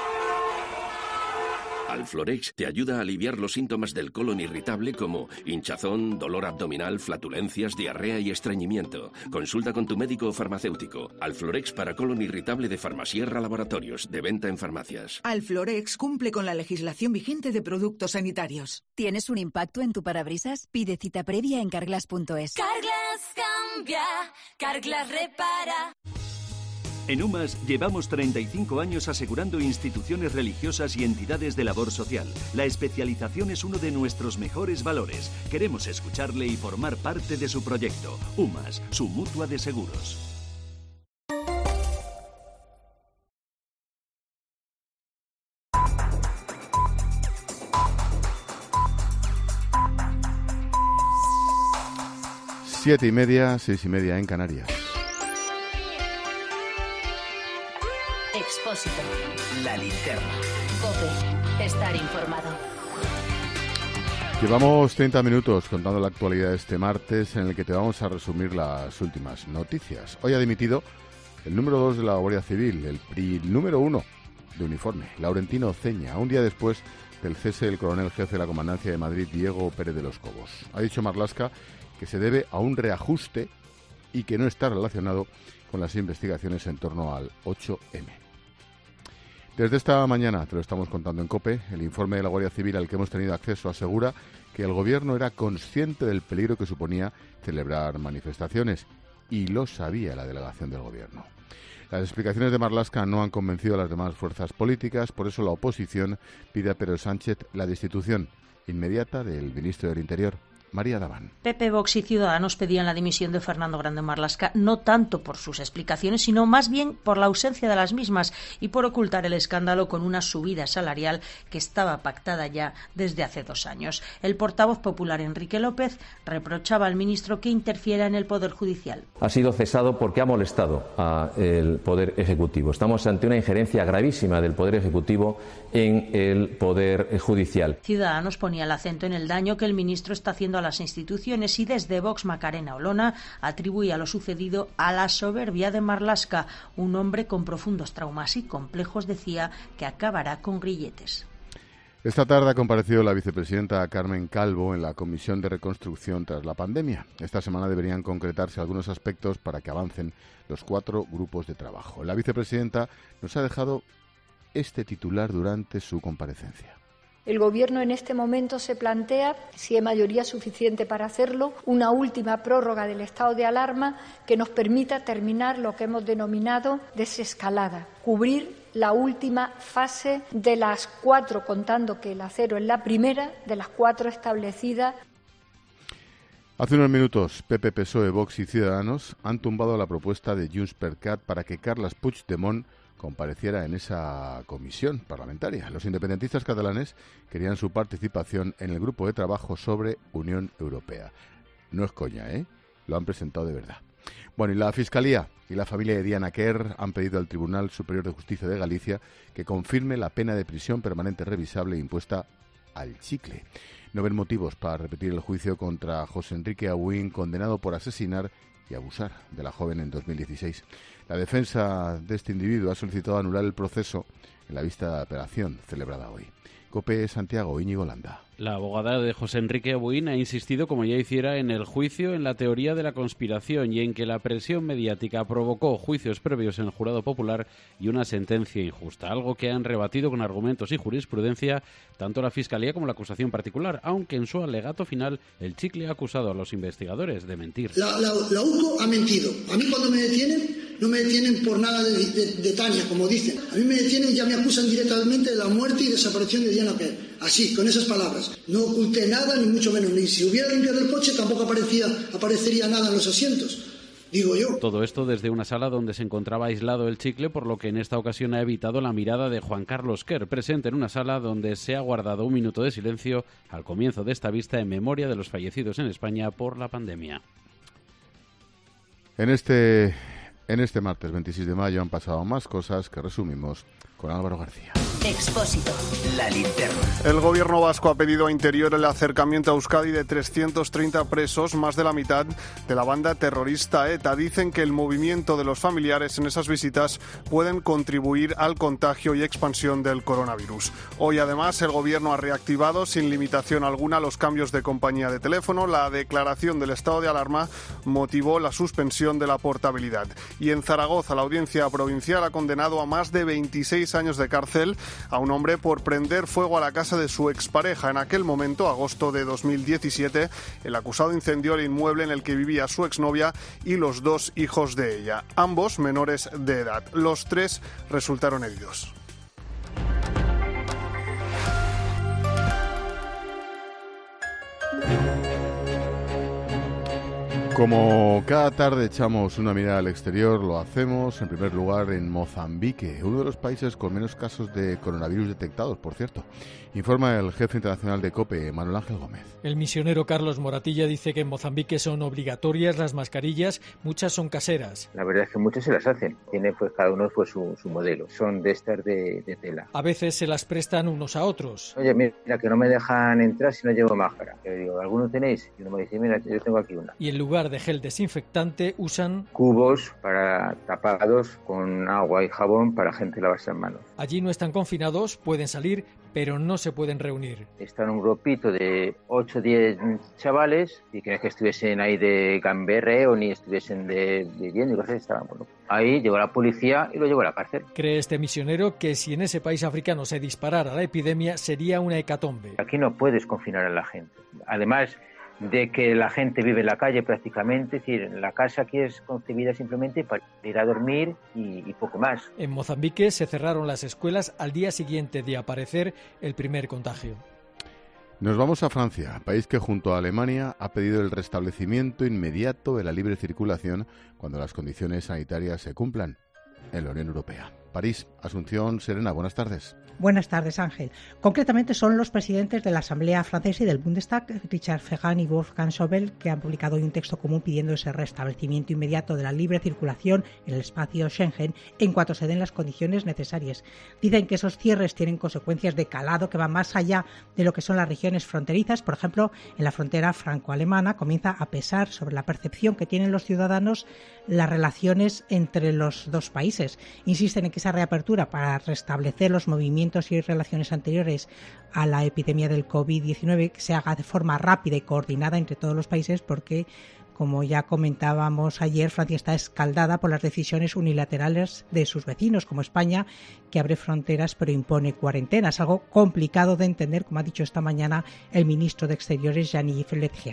Alflorex te ayuda a aliviar los síntomas del colon irritable como hinchazón, dolor abdominal, flatulencias, diarrea y estreñimiento. Consulta con tu médico o farmacéutico. Alflorex para colon irritable de Farmasierra Laboratorios, de venta en farmacias. Alflorex cumple con la legislación vigente de productos sanitarios. ¿Tienes un impacto en tu parabrisas? Pide cita previa en carglass.es. Carglass cambia, Carglass repara. En UMAS llevamos 35 años asegurando instituciones religiosas y entidades de labor social. La especialización es uno de nuestros mejores valores. Queremos escucharle y formar parte de su proyecto. UMAS, su mutua de seguros. 7:30, 6:30 en Canarias. Expósito. La linterna. COPE. Estar informado. Llevamos 30 minutos contando la actualidad de este martes, en el que te vamos a resumir las últimas noticias. Hoy ha dimitido el número 2 de la Guardia Civil, el número 1 de uniforme, Laurentino Ceña, un día después del cese del coronel jefe de la Comandancia de Madrid, Diego Pérez de los Cobos. Ha dicho Marlaska que se debe a un reajuste y que no está relacionado con las investigaciones en torno al 8M. Desde esta mañana, te lo estamos contando en COPE, el informe de la Guardia Civil al que hemos tenido acceso asegura que el Gobierno era consciente del peligro que suponía celebrar manifestaciones y lo sabía la delegación del Gobierno. Las explicaciones de Marlaska no han convencido a las demás fuerzas políticas, por eso la oposición pide a Pedro Sánchez la destitución inmediata del ministro del Interior, María Daván. PP, Vox y Ciudadanos pedían la dimisión de Fernando Grande Marlaska no tanto por sus explicaciones, sino más bien por la ausencia de las mismas y por ocultar el escándalo con una subida salarial que estaba pactada ya desde hace 2 años. El portavoz popular Enrique López reprochaba al ministro que interfiera en el Poder Judicial. Ha sido cesado porque ha molestado al Poder Ejecutivo. Estamos ante una injerencia gravísima del Poder Ejecutivo en el Poder Judicial. Ciudadanos ponía el acento en el daño que el ministro está haciendo a las instituciones y desde Vox Macarena Olona atribuía lo sucedido a la soberbia de Marlaska, un hombre con profundos traumas y complejos, decía, que acabará con grilletes. Esta tarde ha comparecido la vicepresidenta Carmen Calvo en la Comisión de Reconstrucción tras la pandemia. Esta semana deberían concretarse algunos aspectos para que avancen los 4 grupos de trabajo. La vicepresidenta nos ha dejado este titular durante su comparecencia. El Gobierno en este momento se plantea, si hay mayoría suficiente para hacerlo, una última prórroga del estado de alarma que nos permita terminar lo que hemos denominado desescalada, cubrir la última fase de las 4, contando que el acero es la primera, de las 4 establecidas. Hace unos minutos, PP, PSOE, Vox y Ciudadanos han tumbado la propuesta de Junts per Cat para que Carles Puigdemont compareciera en esa comisión parlamentaria. Los independentistas catalanes querían su participación en el grupo de trabajo sobre Unión Europea. No es coña, ¿eh? Lo han presentado de verdad. Bueno, y la Fiscalía y la familia de Diana Kerr han pedido al Tribunal Superior de Justicia de Galicia que confirme la pena de prisión permanente revisable impuesta al chicle. No ven motivos para repetir el juicio contra José Enrique Abuin, condenado por asesinar y abusar de la joven en 2016. La defensa de este individuo ha solicitado anular el proceso en la vista de apelación celebrada hoy. COPE Santiago, Íñigo Landa. La abogada de José Enrique Abuin ha insistido, como ya hiciera en el juicio, en la teoría de la conspiración y en que la presión mediática provocó juicios previos en el jurado popular y una sentencia injusta, algo que han rebatido con argumentos y jurisprudencia tanto la Fiscalía como la acusación particular, aunque en su alegato final el chicle ha acusado a los investigadores de mentir. La UCO ha mentido. A mí cuando me detienen, no me detienen por nada de Tania, como dicen. A mí me detienen y ya me acusan directamente de la muerte y desaparición de Diana Kerr. Así, con esas palabras. No oculté nada, ni mucho menos. Ni si hubiera limpiado el coche, tampoco aparecería nada en los asientos. Digo yo. Todo esto desde una sala donde se encontraba aislado el chicle, por lo que en esta ocasión ha evitado la mirada de Juan Carlos Kerr, presente en una sala donde se ha guardado un minuto de silencio al comienzo de esta vista en memoria de los fallecidos en España por la pandemia. En este martes 26 de mayo han pasado más cosas que resumimos con Álvaro García. Expósito. La linterna. El gobierno vasco ha pedido a Interior el acercamiento a Euskadi de 330 presos, más de la mitad de la banda terrorista ETA. Dicen que el movimiento de los familiares en esas visitas pueden contribuir al contagio y expansión del coronavirus. Hoy, además, el gobierno ha reactivado sin limitación alguna los cambios de compañía de teléfono. La declaración del estado de alarma motivó la suspensión de la portabilidad. Y en Zaragoza, la audiencia provincial ha condenado a más de 26 años de cárcel a un hombre por prender fuego a la casa de su expareja. En aquel momento, agosto de 2017, el acusado incendió el inmueble en el que vivía su exnovia y los 2 hijos de ella, ambos menores de edad. Los 3 resultaron heridos. Como cada tarde echamos una mirada al exterior, lo hacemos en primer lugar en Mozambique, uno de los países con menos casos de coronavirus detectados, por cierto. Informa el jefe internacional de COPE, Manuel Ángel Gómez. El misionero Carlos Moratilla dice que en Mozambique son obligatorias las mascarillas, muchas son caseras. La verdad es que muchas se las hacen, tiene pues cada uno pues su modelo, son de estas de tela. A veces se las prestan unos a otros. Oye, mira, que no me dejan entrar si no llevo máscara. Yo digo, ¿alguno tenéis? Y uno me dice, mira, yo tengo aquí una. Y en lugar de gel desinfectante usan cubos para tapados con agua y jabón para gente lavarse las manos. Allí no están confinados, pueden salir, pero no se pueden reunir. Están un grupito de 8 o 10 chavales y que no es que estuviesen ahí de gamberreo ni estuviesen de bien, y cosas, estaban, bueno. Ahí llegó la policía y lo llevó a la cárcel. Cree este misionero que si en ese país africano se disparara la epidemia sería una hecatombe. Aquí no puedes confinar a la gente. Además de que la gente vive en la calle prácticamente, es decir, la casa aquí es concebida simplemente para ir a dormir y poco más. En Mozambique se cerraron las escuelas al día siguiente de aparecer el primer contagio. Nos vamos a Francia, país que junto a Alemania ha pedido el restablecimiento inmediato de la libre circulación cuando las condiciones sanitarias se cumplan en la Unión Europea. París, Asunción Serena, buenas tardes. Buenas tardes, Ángel. Concretamente son los presidentes de la Asamblea Francesa y del Bundestag, Richard Ferrand y Wolfgang Schäuble, que han publicado hoy un texto común pidiendo ese restablecimiento inmediato de la libre circulación en el espacio Schengen en cuanto se den las condiciones necesarias. Dicen que esos cierres tienen consecuencias de calado que van más allá de lo que son las regiones fronterizas. Por ejemplo, en la frontera franco-alemana comienza a pesar sobre la percepción que tienen los ciudadanos las relaciones entre los dos países. Insisten en que esa reapertura para restablecer los movimientos y relaciones anteriores a la epidemia del COVID-19 se haga de forma rápida y coordinada entre todos los países porque, como ya comentábamos ayer, Francia está escaldada por las decisiones unilaterales de sus vecinos, como España, que abre fronteras pero impone cuarentenas, algo complicado de entender, como ha dicho esta mañana el ministro de Exteriores, Jean-Yves Le Drian.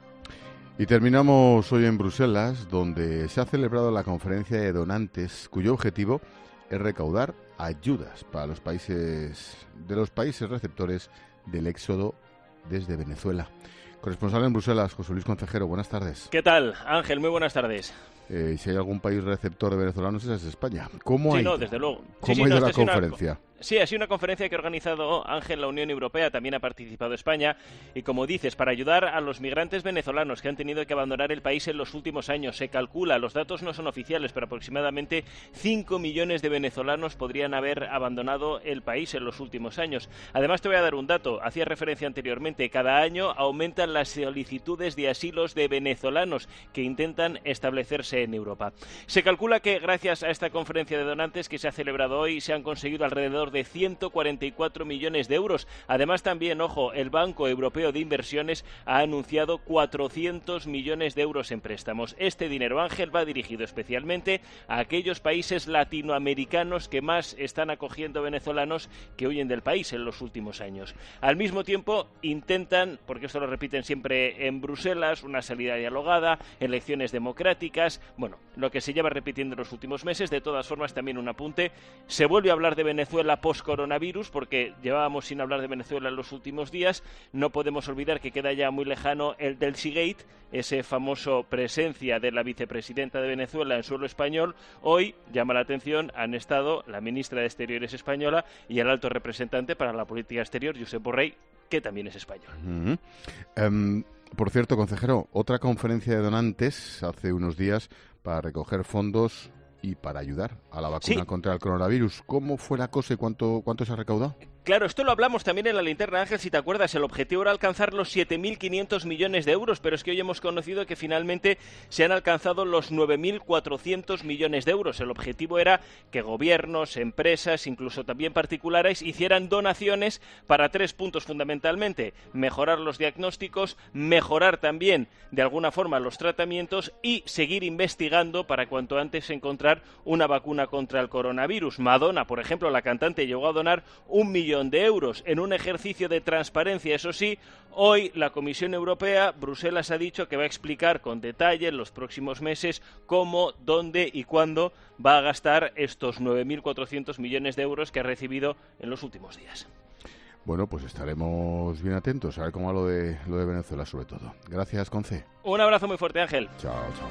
Y terminamos hoy en Bruselas, donde se ha celebrado la conferencia de donantes, cuyo objetivo es recaudar ayudas para los países receptores del éxodo desde Venezuela. Corresponsal en Bruselas, José Luis Concejero, buenas tardes. ¿Qué tal, Ángel? Muy buenas tardes. Si hay algún país receptor de venezolanos, esa es España. ¿Cómo ha ido? No, desde luego. ¿Cómo ha ido la conferencia? Sí, ha sido una conferencia que ha organizado Ángel, la Unión Europea, también ha participado España, y como dices, para ayudar a los migrantes venezolanos que han tenido que abandonar el país en los últimos años. Se calcula, los datos no son oficiales, pero aproximadamente 5 millones de venezolanos podrían haber abandonado el país en los últimos años. Además, te voy a dar un dato, hacía referencia anteriormente, cada año aumentan las solicitudes de asilos de venezolanos que intentan establecerse en Europa. Se calcula que gracias a esta conferencia de donantes que se ha celebrado hoy, se han conseguido alrededor de 144 millones de euros. Además también, ojo, el Banco Europeo de Inversiones ha anunciado 400 millones de euros en préstamos. Este dinero, Ángel, va dirigido especialmente a aquellos países latinoamericanos que más están acogiendo venezolanos que huyen del país en los últimos años. Al mismo tiempo, intentan, porque esto lo repiten siempre en Bruselas, una salida dialogada, elecciones democráticas, bueno, lo que se lleva repitiendo en los últimos meses. De todas formas, también un apunte, se vuelve a hablar de Venezuela post-coronavirus, porque llevábamos sin hablar de Venezuela en los últimos días. No podemos olvidar que queda ya muy lejano el del Seagate, ese famoso presencia de la vicepresidenta de Venezuela en suelo español. Hoy llama la atención, han estado la ministra de Exteriores española y el alto representante para la política exterior, Josep Borrell, que también es español. Por cierto, consejero, otra conferencia de donantes hace unos días para recoger fondos y para ayudar a la vacuna contra el coronavirus. ¿Cómo fue la cosa y cuánto se ha recaudado? Claro, esto lo hablamos también en la linterna, Ángel, si te acuerdas. El objetivo era alcanzar los 7.500 millones de euros, pero es que hoy hemos conocido que finalmente se han alcanzado los 9.400 millones de euros. El objetivo era que gobiernos, empresas, incluso también particulares, hicieran donaciones para 3 puntos fundamentalmente: mejorar los diagnósticos, mejorar también de alguna forma los tratamientos y seguir investigando para cuanto antes encontrar una vacuna contra el coronavirus. Madonna, por ejemplo, la cantante, llegó a donar 1 millón de euros en un ejercicio de transparencia. Eso sí, hoy la Comisión Europea, Bruselas, ha dicho que va a explicar con detalle en los próximos meses cómo, dónde y cuándo va a gastar estos 9.400 millones de euros que ha recibido en los últimos días. Bueno, pues estaremos bien atentos a ver cómo va lo de Venezuela sobre todo. Gracias, Conce. Un abrazo muy fuerte, Ángel. Chao, chao.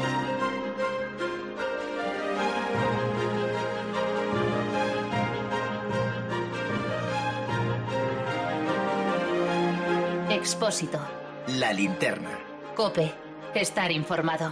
Expósito. La linterna. COPE. Estar informado.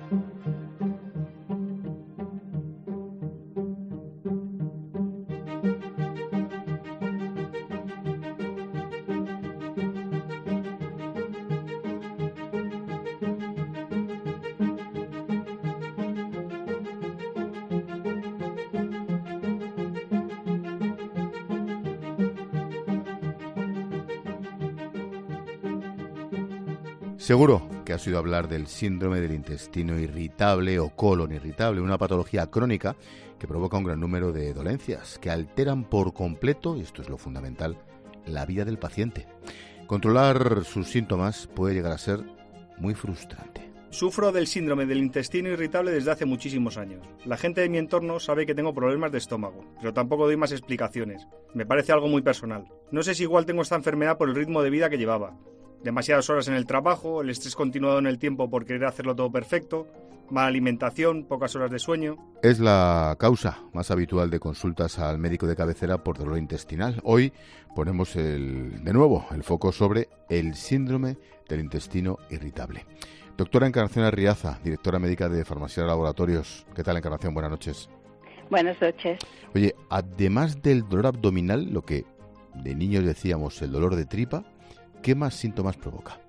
Seguro que has oído hablar del síndrome del intestino irritable o colon irritable, una patología crónica que provoca un gran número de dolencias que alteran por completo, y esto es lo fundamental, la vida del paciente. Controlar sus síntomas puede llegar a ser muy frustrante. Sufro del síndrome del intestino irritable desde hace muchísimos años. La gente de mi entorno sabe que tengo problemas de estómago, pero tampoco doy más explicaciones. Me parece algo muy personal. No sé si igual tengo esta enfermedad por el ritmo de vida que llevaba. Demasiadas horas en el trabajo, el estrés continuado en el tiempo por querer hacerlo todo perfecto, mala alimentación, pocas horas de sueño. Es la causa más habitual de consultas al médico de cabecera por dolor intestinal. Hoy ponemos de nuevo el foco sobre el síndrome del intestino irritable. Doctora Encarnación Arriaza, directora médica de Farmacia Laboratorios. ¿Qué tal, Encarnación? Buenas noches. Buenas noches. Oye, además del dolor abdominal, lo que de niños decíamos el dolor de tripa, ¿qué más síntomas provoca?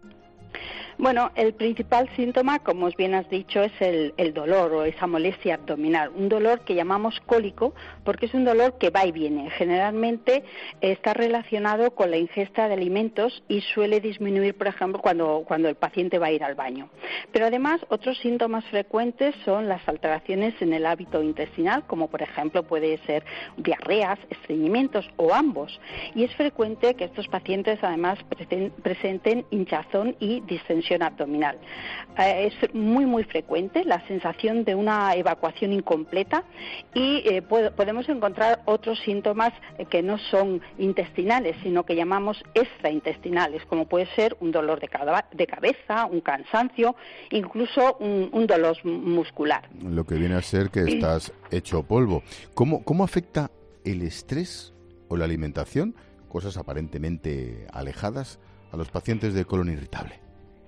Bueno, el principal síntoma, como bien has dicho, es el dolor o esa molestia abdominal. Un dolor que llamamos cólico porque es un dolor que va y viene. Generalmente está relacionado con la ingesta de alimentos y suele disminuir, por ejemplo, cuando el paciente va a ir al baño. Pero además, otros síntomas frecuentes son las alteraciones en el hábito intestinal, como por ejemplo puede ser diarreas, estreñimientos o ambos. Y es frecuente que estos pacientes además presenten hinchazón y distensión abdominal. Es muy frecuente la sensación de una evacuación incompleta y podemos encontrar otros síntomas que no son intestinales, sino que llamamos extraintestinales, como puede ser un dolor de cabeza, un cansancio, incluso un dolor muscular. Lo que viene a ser que estás hecho polvo. ¿Cómo afecta el estrés o la alimentación, cosas aparentemente alejadas, a los pacientes de colon irritable?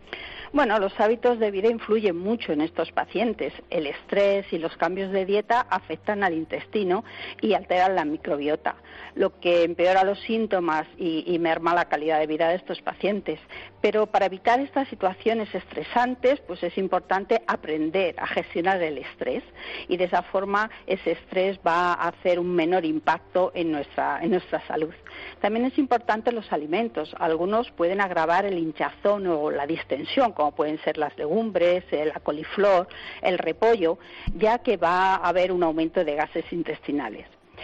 Bueno, los hábitos de vida influyen mucho en estos pacientes. El estrés y los cambios de dieta afectan al intestino y alteran la microbiota, lo que empeora los síntomas y merma la calidad de vida de estos pacientes. Pero para evitar estas situaciones estresantes, pues es importante aprender a gestionar el estrés y de esa forma ese estrés va a hacer un menor impacto en nuestra salud. También es importante los alimentos. Algunos pueden agravar el hinchazón o la distensión, como pueden ser las legumbres, la coliflor, el repollo, ya que va a haber un aumento de gases intestinales.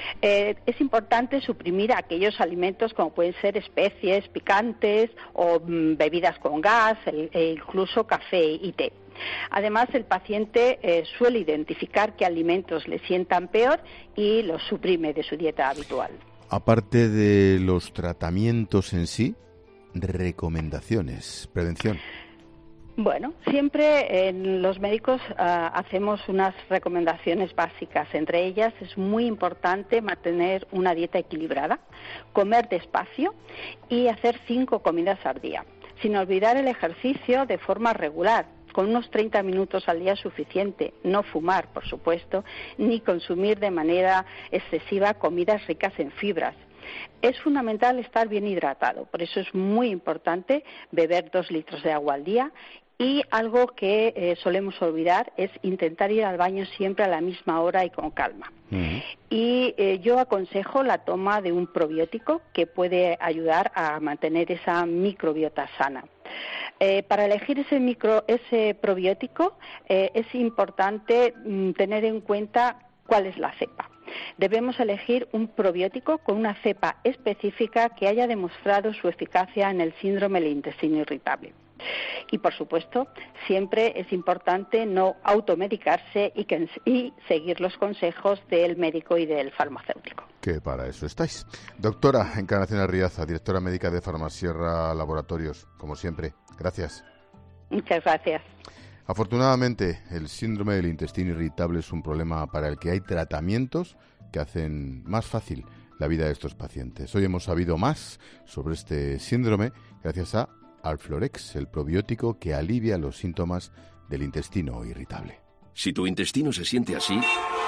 Es importante suprimir aquellos alimentos como pueden ser especies picantes o bebidas con gas, e incluso café y té. Además, el paciente suele identificar qué alimentos le sientan peor y los suprime de su dieta habitual. Aparte de los tratamientos en sí, recomendaciones, prevención. Bueno, siempre los médicos hacemos unas recomendaciones básicas. Entre ellas es muy importante mantener una dieta equilibrada, comer despacio y hacer 5 comidas al día, sin olvidar el ejercicio de forma regular. Con unos 30 minutos al día es suficiente, no fumar, por supuesto, ni consumir de manera excesiva comidas ricas en fibras. Es fundamental estar bien hidratado, por eso es muy importante beber 2 litros de agua al día. Y algo que solemos olvidar es intentar ir al baño siempre a la misma hora y con calma. Y yo aconsejo la toma de un probiótico que puede ayudar a mantener esa microbiota sana. Para elegir ese probiótico es importante tener en cuenta cuál es la cepa. Debemos elegir un probiótico con una cepa específica que haya demostrado su eficacia en el síndrome del intestino irritable. Y, por supuesto, siempre es importante no automedicarse y seguir los consejos del médico y del farmacéutico. Que para eso estáis. Doctora Encarnación Arriaza, directora médica de Farmasierra Laboratorios, como siempre, gracias. Muchas gracias. Afortunadamente, el síndrome del intestino irritable es un problema para el que hay tratamientos que hacen más fácil la vida de estos pacientes. Hoy hemos sabido más sobre este síndrome gracias a Alflorex, el probiótico que alivia los síntomas del intestino irritable. Si tu intestino se siente así,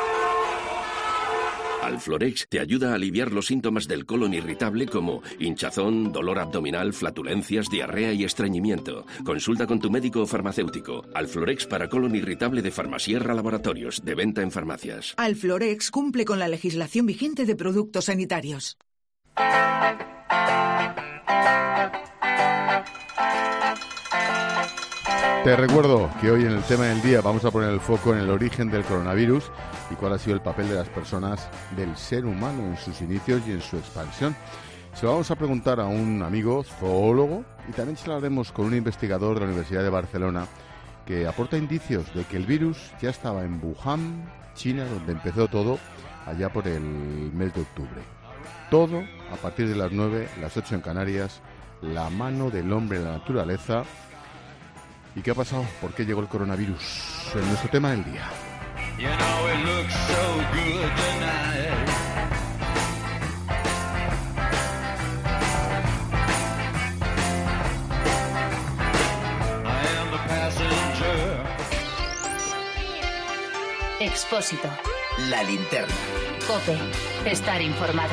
Alflorex te ayuda a aliviar los síntomas del colon irritable como hinchazón, dolor abdominal, flatulencias, diarrea y estreñimiento. Consulta con tu médico o farmacéutico. Alflorex para colon irritable de Farmasierra Laboratorios, de venta en farmacias. Alflorex cumple con la legislación vigente de productos sanitarios. Te recuerdo que hoy en el tema del día vamos a poner el foco en el origen del coronavirus y cuál ha sido el papel de las personas, del ser humano en sus inicios y en su expansión. Se lo vamos a preguntar a un amigo zoólogo y también se lo haremos con un investigador de la Universidad de Barcelona que aporta indicios de que el virus ya estaba en Wuhan, China, donde empezó todo allá por el mes de octubre. Todo a partir de las 9, las 8 en Canarias, la mano del hombre en la naturaleza. ¿Y qué ha pasado? ¿Por qué llegó el coronavirus? En nuestro tema del día. Expósito. La linterna. COPE. Estar informado.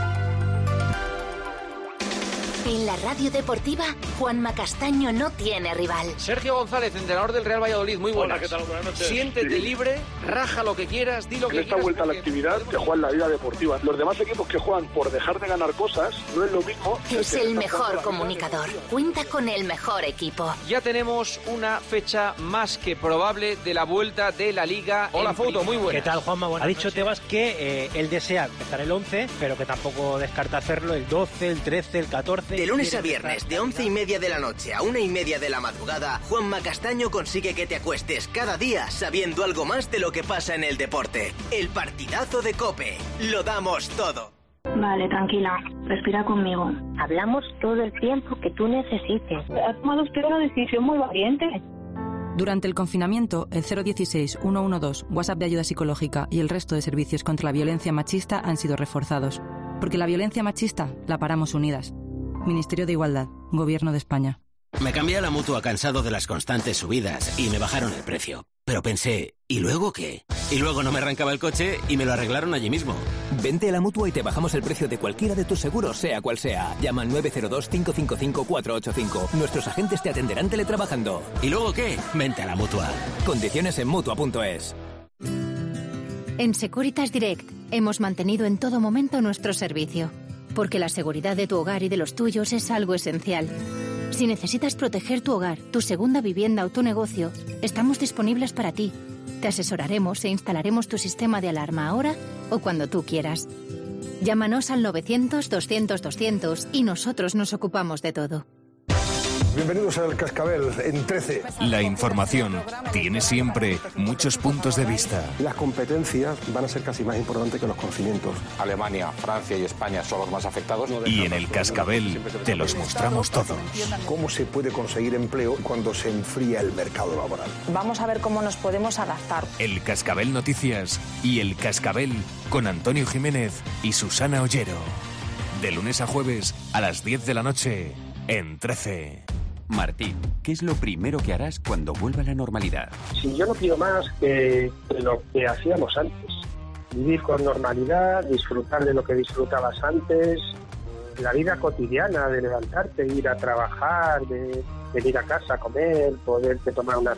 En la radio deportiva, Juanma Castaño no tiene rival. Sergio González, entrenador del Real Valladolid, muy buenas. Hola, ¿qué tal? Buenas noches. Siéntete libre, raja lo que quieras, di lo que en esta quieras. vuelta a la actividad que juega en la vida deportiva. Los demás equipos que juegan por dejar de ganar cosas no es lo mismo. Es el mejor comunicador. Cuenta con el mejor equipo. Ya tenemos una fecha más que probable de la vuelta de la Liga. Hola, Foto, muy buena. ¿Qué tal, Juanma? Ha dicho Tebas que él desea empezar el 11, pero que tampoco descarta hacerlo el 12, el 13, el 14... De lunes a viernes, de 11:30 de la noche a 1:30 de la madrugada, Juanma Castaño consigue que te acuestes cada día sabiendo algo más de lo que pasa en el deporte. El partidazo de COPE. Lo damos todo. Vale, tranquila. Respira conmigo. Hablamos todo el tiempo que tú necesites. Ha tomado usted una decisión muy valiente. Durante el confinamiento, el 016 112, WhatsApp de ayuda psicológica y el resto de servicios contra la violencia machista han sido reforzados. Porque la violencia machista la paramos unidas. Ministerio de Igualdad, Gobierno de España. Me cambié a la Mutua cansado de las constantes subidas y me bajaron el precio. Pero pensé, ¿y luego qué? Y luego no me arrancaba el coche y me lo arreglaron allí mismo. Vente a la Mutua y te bajamos el precio de cualquiera de tus seguros, sea cual sea. Llama al 902-555-485. Nuestros agentes te atenderán teletrabajando. ¿Y luego qué? Vente a la Mutua. Condiciones en Mutua.es. En Securitas Direct hemos mantenido en todo momento nuestro servicio. Porque la seguridad de tu hogar y de los tuyos es algo esencial. Si necesitas proteger tu hogar, tu segunda vivienda o tu negocio, estamos disponibles para ti. Te asesoraremos e instalaremos tu sistema de alarma ahora o cuando tú quieras. Llámanos al 900-200-200 y nosotros nos ocupamos de todo. Bienvenidos al Cascabel en 13. La información tiene siempre muchos puntos de vista. Las competencias van a ser casi más importantes que los conocimientos. Alemania, Francia y España son los más afectados. Y en el Cascabel te los mostramos todos. ¿Cómo se puede conseguir empleo cuando se enfría el mercado laboral? Vamos a ver cómo nos podemos adaptar. El Cascabel Noticias y el Cascabel con Antonio Jiménez y Susana Ollero. De lunes a jueves a las 10 de la noche en 13. Martín, ¿qué es lo primero que harás cuando vuelva a la normalidad? Si yo no pido más que lo que hacíamos antes, vivir con normalidad, disfrutar de lo que disfrutabas antes, la vida cotidiana, de levantarte, ir a trabajar, de venir a casa a comer, poderte tomar unas